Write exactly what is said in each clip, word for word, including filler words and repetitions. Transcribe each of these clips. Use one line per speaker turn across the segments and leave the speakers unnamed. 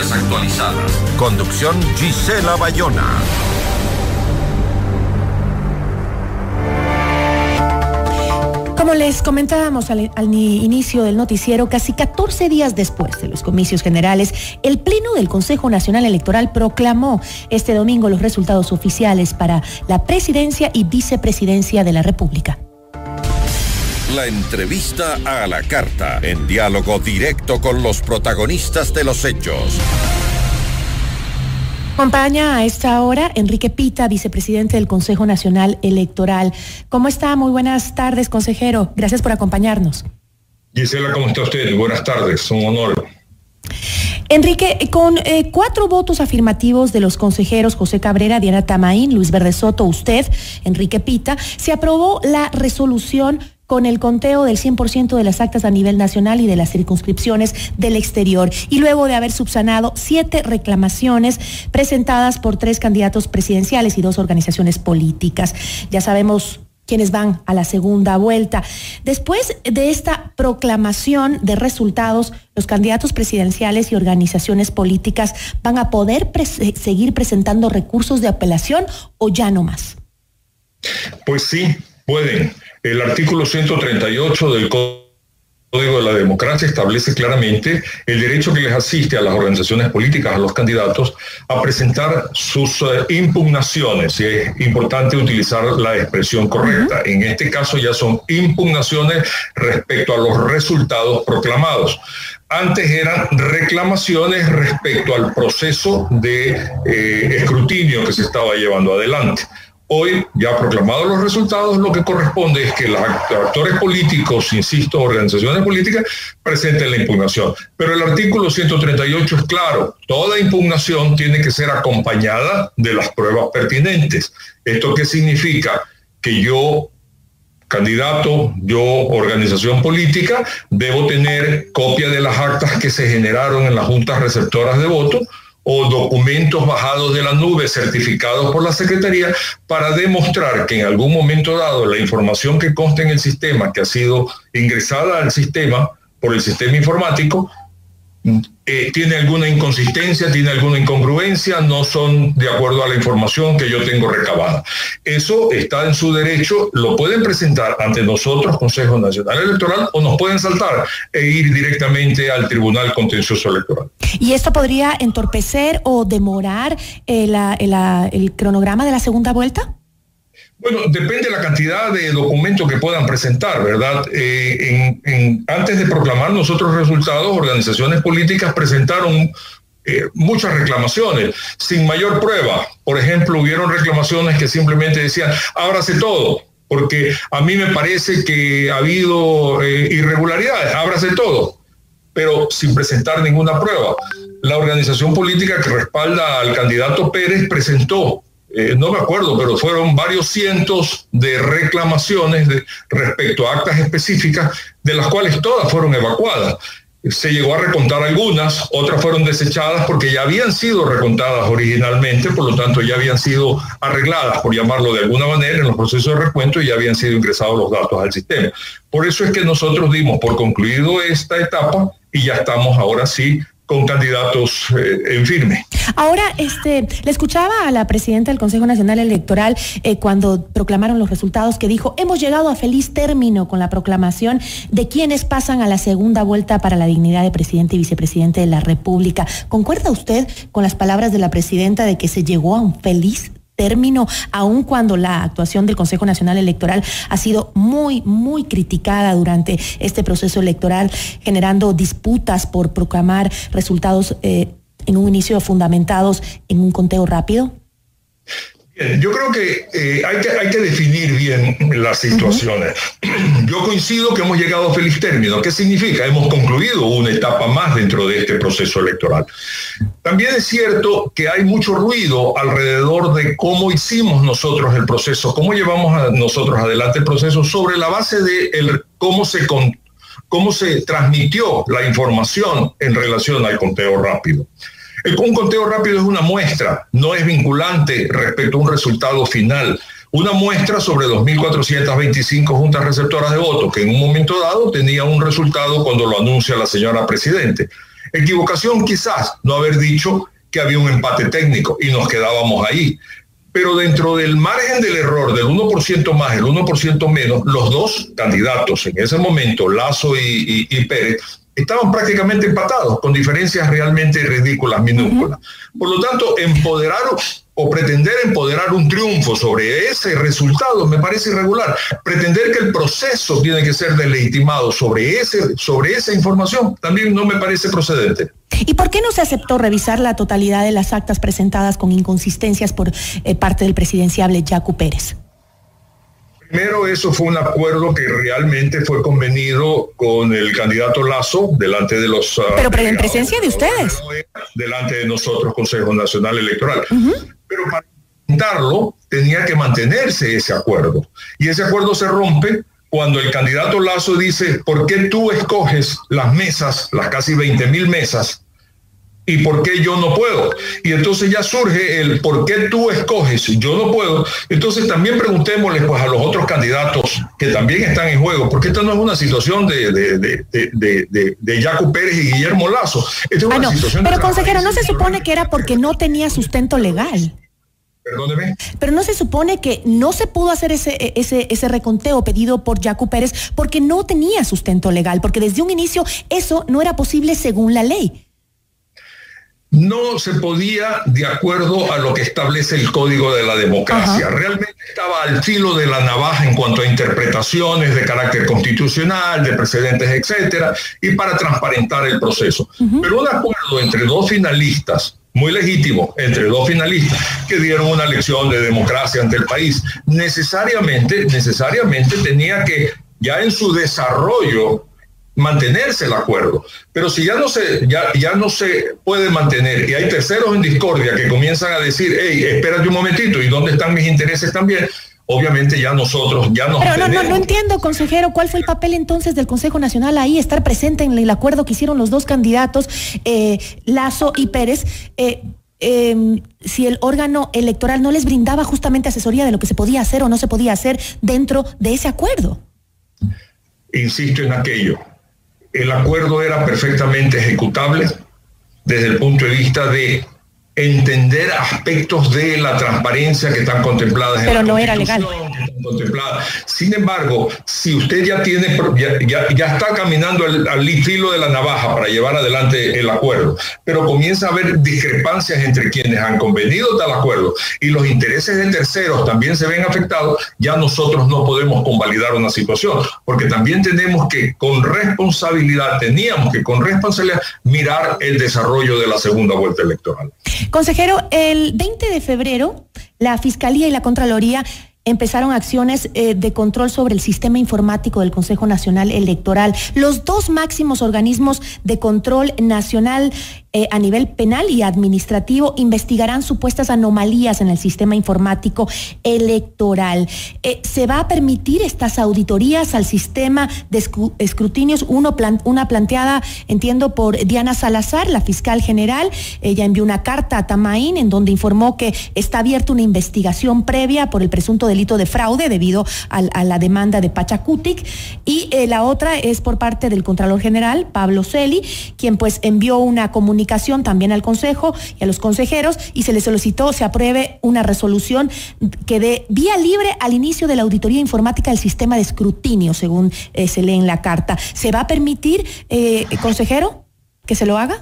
noticias actualizadas. Conducción Gisela Bayona.
Como les comentábamos al, al inicio del noticiero, casi catorce días después de los comicios generales, el Pleno del Consejo Nacional Electoral proclamó este domingo los resultados oficiales para la presidencia y vicepresidencia de la República.
La entrevista a la carta, en diálogo directo con los protagonistas de los hechos.
Acompaña a esta hora Enrique Pita, vicepresidente del Consejo Nacional Electoral. ¿Cómo está? Muy buenas tardes, consejero. Gracias por acompañarnos.
Gisela, ¿cómo está usted? Buenas tardes, un honor.
Enrique, con eh, cuatro votos afirmativos de los consejeros José Cabrera, Diana Tamaín, Luis Verde Soto, usted, Enrique Pita, se aprobó la resolución con el conteo del cien por ciento de las actas a nivel nacional y de las circunscripciones del exterior. Y luego de haber subsanado siete reclamaciones presentadas por tres candidatos presidenciales y dos organizaciones políticas. Ya sabemos quienes van a la segunda vuelta. Después de esta proclamación de resultados, los candidatos presidenciales y organizaciones políticas van a poder pres- seguir presentando recursos de apelación o ya no más.
Pues sí, pueden. El artículo ciento treinta y ocho del Código de la Democracia establece claramente el derecho que les asiste a las organizaciones políticas, a los candidatos, a presentar sus uh, impugnaciones. Y es importante utilizar la expresión correcta. Uh-huh. En este caso ya son impugnaciones respecto a los resultados proclamados. Antes eran reclamaciones respecto al proceso de eh, escrutinio que se estaba llevando adelante. Hoy, ya proclamados los resultados, lo que corresponde es que los actores políticos, insisto, organizaciones políticas, presenten la impugnación. Pero el artículo ciento treinta y ocho es claro, toda impugnación tiene que ser acompañada de las pruebas pertinentes. ¿Esto qué significa? Que yo, candidato, yo, organización política, debo tener copia de las actas que se generaron en las juntas receptoras de voto, o documentos bajados de la nube certificados por la Secretaría para demostrar que en algún momento dado la información que consta en el sistema, que ha sido ingresada al sistema por el sistema informático, eh, tiene alguna inconsistencia, tiene alguna incongruencia, no son de acuerdo a la información que yo tengo recabada. Eso está en su derecho, lo pueden presentar ante nosotros, Consejo Nacional Electoral, o nos pueden saltar e ir directamente al Tribunal Contencioso Electoral.
¿Y esto podría entorpecer o demorar eh, la, la, el cronograma de la segunda vuelta?
Bueno, depende de la cantidad de documentos que puedan presentar, ¿verdad? Eh, en, en, antes de proclamar nosotros resultados, organizaciones políticas presentaron eh, muchas reclamaciones sin mayor prueba. Por ejemplo, hubieron reclamaciones que simplemente decían, ábrase todo, porque a mí me parece que ha habido eh, irregularidades, ábrase todo, pero sin presentar ninguna prueba. La organización política que respalda al candidato Pérez presentó, Eh, no me acuerdo, pero fueron varios cientos de reclamaciones de, respecto a actas específicas, de las cuales todas fueron evacuadas. Se llegó a recontar algunas, otras fueron desechadas porque ya habían sido recontadas originalmente, por lo tanto ya habían sido arregladas, por llamarlo de alguna manera, en los procesos de recuento y ya habían sido ingresados los datos al sistema. Por eso es que nosotros dimos por concluido esta etapa y ya estamos ahora sí con candidatos eh, en firme.
Ahora, este, le escuchaba a la presidenta del Consejo Nacional Electoral eh, cuando proclamaron los resultados, que dijo, hemos llegado a feliz término con la proclamación de quienes pasan a la segunda vuelta para la dignidad de presidente y vicepresidente de la República. ¿Concuerda usted con las palabras de la presidenta de que se llegó a un feliz término, aun cuando la actuación del Consejo Nacional Electoral ha sido muy, muy criticada durante este proceso electoral, generando disputas por proclamar resultados eh, en un inicio fundamentados en un conteo rápido?
Bien, yo creo que, eh, hay que hay que definir bien las situaciones. Uh-huh. Yo coincido que hemos llegado a feliz término. ¿Qué significa? Hemos concluido una etapa más dentro de este proceso electoral. También es cierto que hay mucho ruido alrededor de cómo hicimos nosotros el proceso, cómo llevamos a nosotros adelante el proceso sobre la base de el, cómo se con, cómo se transmitió la información en relación al conteo rápido. El, un conteo rápido es una muestra, no es vinculante respecto a un resultado final. Una muestra sobre dos mil cuatrocientas veinticinco juntas receptoras de votos, que en un momento dado tenía un resultado cuando lo anuncia la señora presidente. Equivocación quizás no haber dicho que había un empate técnico y nos quedábamos ahí. Pero dentro del margen del error del uno por ciento más, el uno por ciento menos, los dos candidatos en ese momento, Lasso y, y, y Pérez, estaban prácticamente empatados, con diferencias realmente ridículas, minúsculas. Uh-huh. Por lo tanto, empoderar o pretender empoderar un triunfo sobre ese resultado me parece irregular. Pretender que el proceso tiene que ser delegitimado sobre, ese, sobre esa información también no me parece procedente.
¿Y por qué no se aceptó revisar la totalidad de las actas presentadas con inconsistencias por eh, parte del presidenciable Yacu Pérez?
Primero, eso fue un acuerdo que realmente fue convenido con el candidato Lasso delante de los...
Pero, pero en presencia de ustedes.
Delante de nosotros, Consejo Nacional Electoral.
Uh-huh.
Pero para intentarlo tenía que mantenerse ese acuerdo. Y ese acuerdo se rompe cuando el candidato Lasso dice, ¿por qué tú escoges las mesas, las casi veinte mil mesas, y por qué yo no puedo? Y entonces ya surge el por qué tú escoges y yo no puedo. Entonces también preguntémosle pues a los otros candidatos que también están en juego, porque esta no es una situación de, de, de, de, de, de, de Yacu Pérez y Guillermo Lasso. Esta es una
ah, no.
situación
Pero
de
consejero, ¿no se supone que era porque no tenía sustento legal?
Perdóneme.
Pero no se supone que no se pudo hacer ese, ese, ese reconteo pedido por Yacu Pérez porque no tenía sustento legal, porque desde un inicio eso no era posible según la ley.
No se podía de acuerdo a lo que establece el Código de la Democracia. Ajá. Realmente estaba al filo de la navaja en cuanto a interpretaciones de carácter constitucional, de precedentes, etcétera, y para transparentar el proceso. Uh-huh. Pero un acuerdo entre dos finalistas, muy legítimo, entre dos finalistas que dieron una lección de democracia ante el país, necesariamente, necesariamente tenía que, ya en su desarrollo, mantenerse el acuerdo. Pero si ya no se ya, ya no se puede mantener y hay terceros en discordia que comienzan a decir, hey, espérate un momentito, ¿y dónde están mis intereses también? Obviamente ya nosotros ya nos
Pero no,
tenemos.
no, no entiendo, consejero, ¿cuál fue el papel entonces del Consejo Nacional ahí, estar presente en el acuerdo que hicieron los dos candidatos, eh, Lasso y Pérez? Eh, eh, si el órgano electoral no les brindaba justamente asesoría de lo que se podía hacer o no se podía hacer dentro de ese acuerdo.
Insisto en aquello. El acuerdo era perfectamente ejecutable desde el punto de vista de entender aspectos de la transparencia que están contempladas en
Pero
la
no era legal.
Contemplada. Sin embargo, si usted ya tiene ya, ya, ya está caminando al, al filo de la navaja para llevar adelante el acuerdo, pero comienza a haber discrepancias entre quienes han convenido tal acuerdo y los intereses de terceros también se ven afectados, ya nosotros no podemos convalidar una situación, porque también tenemos que con responsabilidad, teníamos que con responsabilidad mirar el desarrollo de la segunda vuelta electoral.
Consejero, el veinte de febrero, la Fiscalía y la Contraloría empezaron acciones eh, de control sobre el sistema informático del Consejo Nacional Electoral. Los dos máximos organismos de control nacional eh, a nivel penal y administrativo investigarán supuestas anomalías en el sistema informático electoral. Eh, ¿Se va a permitir estas auditorías al sistema de escrutinios? Uno plan, una planteada, entiendo, por Diana Salazar, la fiscal general. Ella envió una carta a Tamaín en donde informó que está abierta una investigación previa por el presunto delito de fraude debido a, a la demanda de Pachacutic, y eh, la otra es por parte del Contralor General, Pablo Celi, quien pues envió una comunicación también al Consejo y a los consejeros y se le solicitó se apruebe una resolución que dé vía libre al inicio de la auditoría informática del sistema de escrutinio, según eh, se lee en la carta. ¿Se va a permitir, eh, consejero, que se lo haga?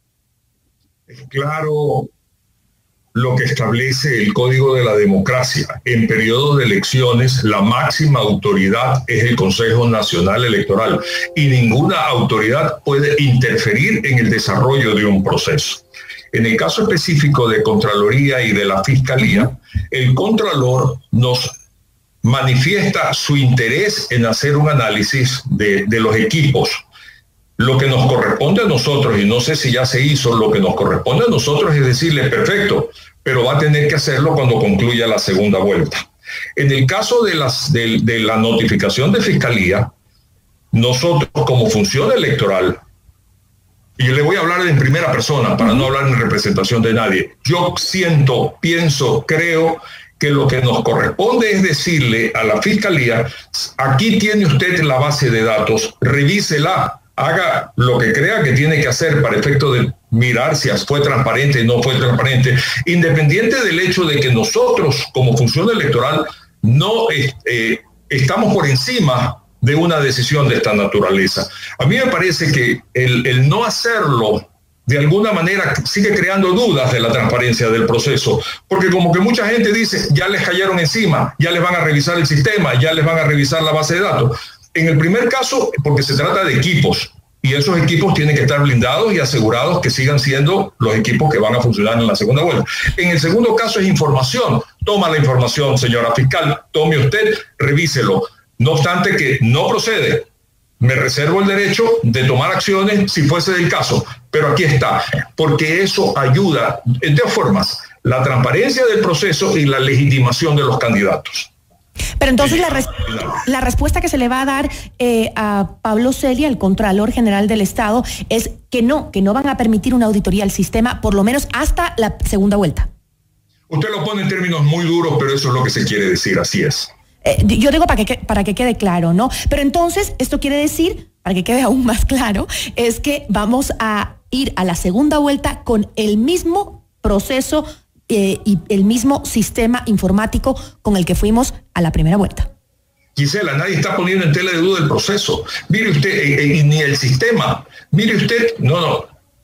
Es claro lo que establece el Código de la Democracia. En periodos de elecciones, la máxima autoridad es el Consejo Nacional Electoral y ninguna autoridad puede interferir en el desarrollo de un proceso. En el caso específico de Contraloría y de la Fiscalía, el Contralor nos manifiesta su interés en hacer un análisis de, de los equipos. Lo que nos corresponde a nosotros, y no sé si ya se hizo, lo que nos corresponde a nosotros es decirle, perfecto, pero va a tener que hacerlo cuando concluya la segunda vuelta. En el caso de, las, de, de la notificación de Fiscalía, nosotros como función electoral, y le voy a hablar en primera persona para no hablar en representación de nadie, yo siento, pienso, creo que lo que nos corresponde es decirle a la Fiscalía, aquí tiene usted la base de datos, revísela, haga lo que crea que tiene que hacer para efecto de mirar si fue transparente o no fue transparente, independiente del hecho de que nosotros, como función electoral, no eh, estamos por encima de una decisión de esta naturaleza. A mí me parece que el, el no hacerlo de alguna manera sigue creando dudas de la transparencia del proceso, porque como que mucha gente dice, ya les cayeron encima, ya les van a revisar el sistema, ya les van a revisar la base de datos. En el primer caso, porque se trata de equipos, y esos equipos tienen que estar blindados y asegurados que sigan siendo los equipos que van a funcionar en la segunda vuelta. En el segundo caso es información. Toma la información, señora fiscal, tome usted, revíselo. No obstante que no procede, me reservo el derecho de tomar acciones si fuese del caso, pero aquí está, porque eso ayuda de dos formas, la transparencia del proceso y la legitimación de los candidatos.
Pero entonces la, res la respuesta que se le va a dar eh, a Pablo Celia, el Contralor General del Estado, es que no, que no van a permitir una auditoría al sistema, por lo menos hasta la segunda vuelta.
Usted lo pone en términos muy duros, pero eso es lo que se quiere decir, así es.
Eh, yo digo para que, para que quede claro, ¿no? Pero entonces, esto quiere decir, para que quede aún más claro, es que vamos a ir a la segunda vuelta con el mismo proceso eh, y el mismo sistema informático con el que fuimos a la primera vuelta.
Gisela, nadie está poniendo en tela de duda el proceso. Mire usted, eh, eh, ni el sistema. Mire usted, no, no,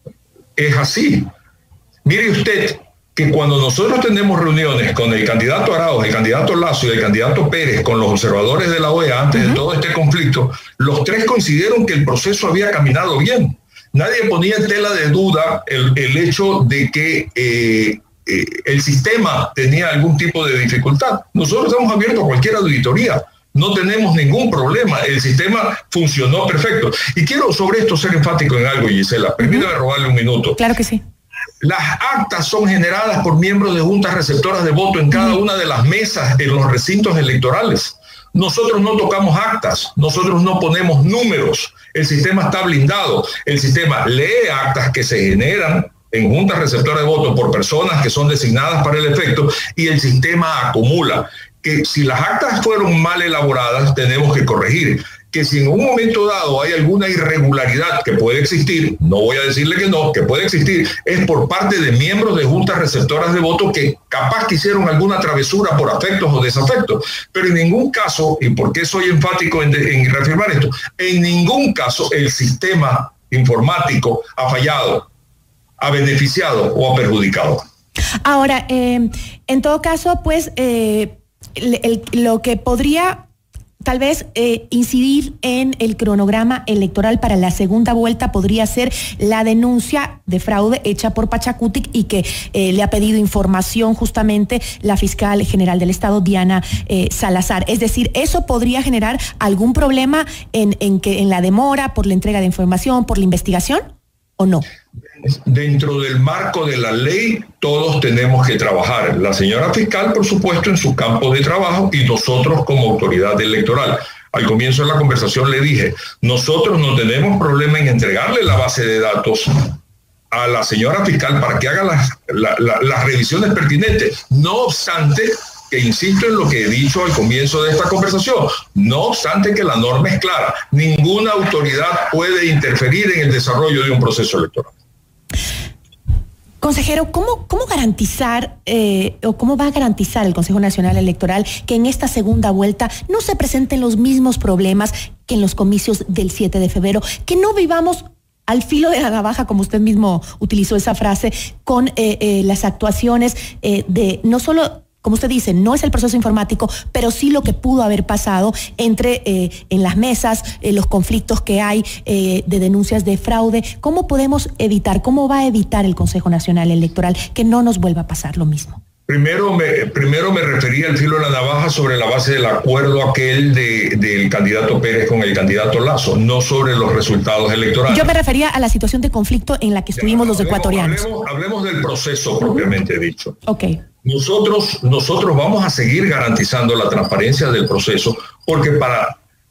es así. Mire usted que cuando nosotros tenemos reuniones con el candidato Arauz, el candidato Lazo y el candidato Pérez, con los observadores de la O E A antes uh-huh. de todo este conflicto, los tres coincidieron que el proceso había caminado bien. Nadie ponía en tela de duda el, el hecho de que eh, eh, el sistema tenía algún tipo de dificultad. Nosotros estamos abiertos a cualquier auditoría. No tenemos ningún problema. El sistema funcionó perfecto. Y quiero sobre esto ser enfático en algo, Gisela. Permítame uh-huh. robarle un minuto.
Claro que sí.
Las actas son generadas por miembros de juntas receptoras de voto en cada una de las mesas en los recintos electorales. Nosotros no tocamos actas, nosotros no ponemos números. El sistema está blindado. El sistema lee actas que se generan en juntas receptoras de voto por personas que son designadas para el efecto y el sistema acumula. Que si las actas fueron mal elaboradas, tenemos que corregir. Que si en un momento dado hay alguna irregularidad que puede existir, no voy a decirle que no, que puede existir, es por parte de miembros de juntas receptoras de voto que capaz que hicieron alguna travesura por afectos o desafectos, pero en ningún caso, y por qué soy enfático en, de, en reafirmar esto, en ningún caso el sistema informático ha fallado, ha beneficiado o ha perjudicado.
Ahora, eh, en todo caso, pues, eh, el, el, lo que podría tal vez eh, incidir en el cronograma electoral para la segunda vuelta podría ser la denuncia de fraude hecha por Pachacutic y que eh, le ha pedido información justamente la fiscal general del Estado, Diana eh, Salazar. Es decir, ¿eso podría generar algún problema en, en, que, en la demora por la entrega de información, por la investigación o no?
Dentro del marco de la ley, todos tenemos que trabajar. La señora fiscal, por supuesto, en su campo de trabajo y nosotros como autoridad electoral. Al comienzo de la conversación le dije, nosotros no tenemos problema en entregarle la base de datos a la señora fiscal para que haga las, la, la, las revisiones pertinentes. No obstante, que insisto en lo que he dicho al comienzo de esta conversación, no obstante que la norma es clara, ninguna autoridad puede interferir en el desarrollo de un proceso electoral.
Consejero, ¿cómo, cómo garantizar eh, o cómo va a garantizar el Consejo Nacional Electoral que en esta segunda vuelta no se presenten los mismos problemas que en los comicios del siete de febrero, que no vivamos al filo de la navaja, como usted mismo utilizó esa frase, con eh, eh, las actuaciones eh, de no solo, como usted dice, no es el proceso informático, pero sí lo que pudo haber pasado entre eh, en las mesas, eh, los conflictos que hay eh, de denuncias de fraude? ¿Cómo podemos evitar, cómo va a evitar el Consejo Nacional Electoral que no nos vuelva a pasar lo mismo?
Primero me, primero me refería al filo de la navaja sobre la base del acuerdo aquel de, del candidato Pérez con el candidato Lazo, no sobre los resultados electorales.
Yo me refería a la situación de conflicto en la que estuvimos ya, los hablemos, ecuatorianos.
Hablemos, hablemos del proceso propiamente dicho.
Ok.
Nosotros, nosotros vamos a seguir garantizando la transparencia del proceso porque para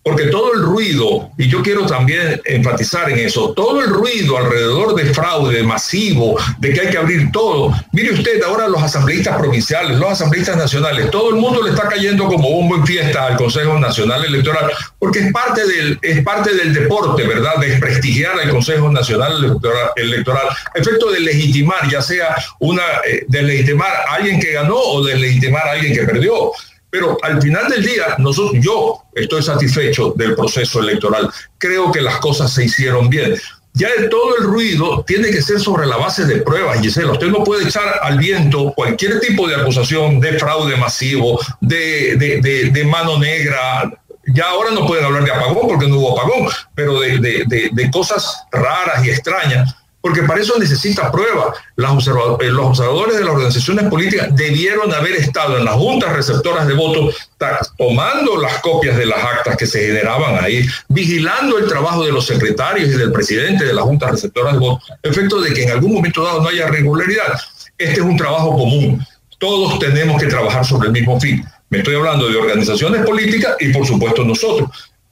porque todo el ruido, y yo quiero también enfatizar en eso, todo el ruido alrededor de fraude masivo, de que hay que abrir todo. Mire usted, ahora los asambleístas provinciales, los asambleístas nacionales, todo el mundo le está cayendo como bombo en fiesta al Consejo Nacional Electoral, porque es parte del, es parte del deporte, ¿verdad?, desprestigiar al Consejo Nacional Electoral, electoral a efecto de legitimar, ya sea una, eh, de legitimar a alguien que ganó o de legitimar a alguien que perdió. Pero al final del día, nosotros, yo estoy satisfecho del proceso electoral. Creo que las cosas se hicieron bien. Ya de todo el ruido tiene que ser sobre la base de pruebas, Gisela. Usted no puede echar al viento cualquier tipo de acusación de fraude masivo, de, de, de, de mano negra. Ya ahora no pueden hablar de apagón porque no hubo apagón, pero de, de, de, de cosas raras y extrañas. Porque para eso necesita prueba. Los observadores, los observadores de las organizaciones políticas debieron haber estado en las juntas receptoras de votos, tomando las copias de las actas que se generaban ahí, vigilando el trabajo de los secretarios y del presidente de las juntas receptoras de votos, a efecto de que en algún momento dado no haya irregularidad. Este es un trabajo común. Todos tenemos que trabajar sobre el mismo fin. Me estoy hablando de organizaciones políticas y, por supuesto, nosotros.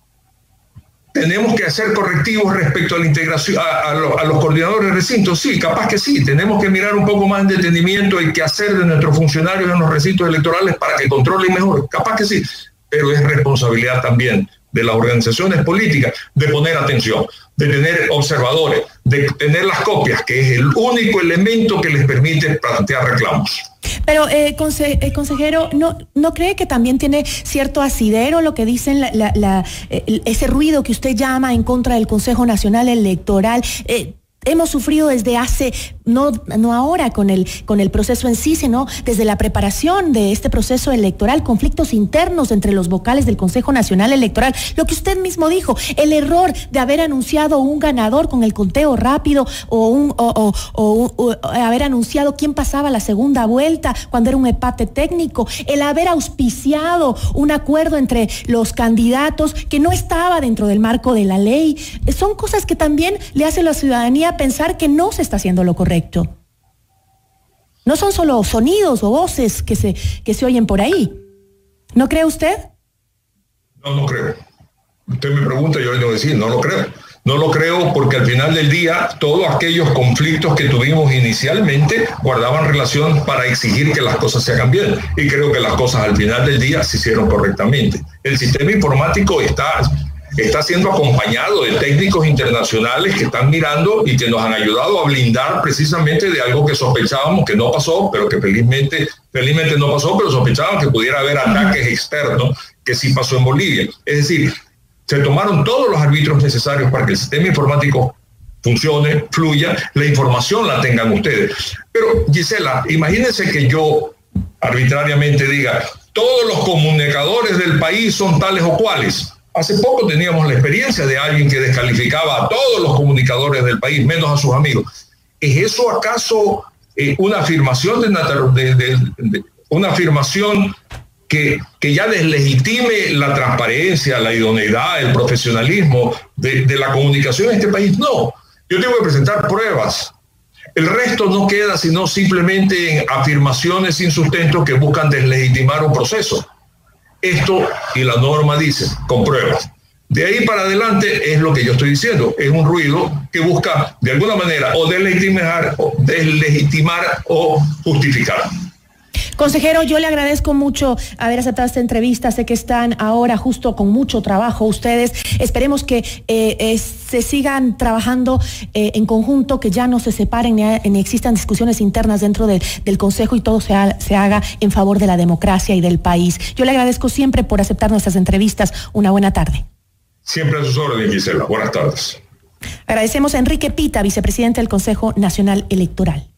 ¿Tenemos que hacer correctivos respecto a la integración, a, a, lo, a los coordinadores de recintos? Sí, capaz que sí. Tenemos que mirar un poco más en detenimiento el que hacer de nuestros funcionarios en los recintos electorales para que controlen mejor. Capaz que sí. Pero es responsabilidad también de las organizaciones políticas de poner atención, de tener observadores, de tener las copias, que es el único elemento que les permite plantear reclamos.
Pero, eh, conse eh, consejero, ¿no, ¿no cree que también tiene cierto asidero lo que dicen, la, la, la, eh, ese ruido que usted llama en contra del Consejo Nacional Electoral? Eh, Hemos sufrido desde hace, no, no ahora con el, con el proceso en sí, sino desde la preparación de este proceso electoral, conflictos internos entre los vocales del Consejo Nacional Electoral. Lo que usted mismo dijo, el error de haber anunciado un ganador con el conteo rápido o, un, o, o, o, o haber anunciado quién pasaba la segunda vuelta cuando era un empate técnico, el haber auspiciado un acuerdo entre los candidatos que no estaba dentro del marco de la ley. Son cosas que también le hace a la ciudadanía pensar que no se está haciendo lo correcto. No son solo sonidos o voces que se, que se oyen por ahí. ¿No cree usted?
No, no creo. Usted me pregunta y yo le tengo que decir, no lo creo. No lo creo porque al final del día todos aquellos conflictos que tuvimos inicialmente guardaban relación para exigir que las cosas se hagan bien. Y creo que las cosas al final del día se hicieron correctamente. El sistema informático está... está siendo acompañado de técnicos internacionales que están mirando y que nos han ayudado a blindar precisamente de algo que sospechábamos que no pasó, pero que felizmente, felizmente no pasó, pero sospechábamos que pudiera haber ataques externos, que sí pasó en Bolivia. Es decir, se tomaron todos los árbitros necesarios para que el sistema informático funcione, fluya, la información la tengan ustedes. Pero, Gisela, imagínense que yo arbitrariamente diga, todos los comunicadores del país son tales o cuales. Hace poco teníamos la experiencia de alguien que descalificaba a todos los comunicadores del país, menos a sus amigos. ¿Es eso acaso eh, una afirmación de, de, de, de una afirmación que, que ya deslegitime la transparencia, la idoneidad, el profesionalismo de, de la comunicación en este país? No, yo tengo que presentar pruebas. El resto no queda sino simplemente en afirmaciones sin sustento que buscan deslegitimar un proceso. Esto y la norma dice, con pruebas. De ahí para adelante es lo que yo estoy diciendo, es un ruido que busca de alguna manera o deslegitimar o, deslegitimar o justificar.
Consejero, yo le agradezco mucho haber aceptado esta entrevista. Sé que están ahora justo con mucho trabajo ustedes. Esperemos que eh, eh, se sigan trabajando eh, en conjunto, que ya no se separen ni, ni existan discusiones internas dentro de, del Consejo y todo se, ha, se haga en favor de la democracia y del país. Yo le agradezco siempre por aceptar nuestras entrevistas. Una buena tarde.
Siempre a sus órdenes, Gisela. Buenas tardes.
Agradecemos a Enrique Pita, vicepresidente del Consejo Nacional Electoral.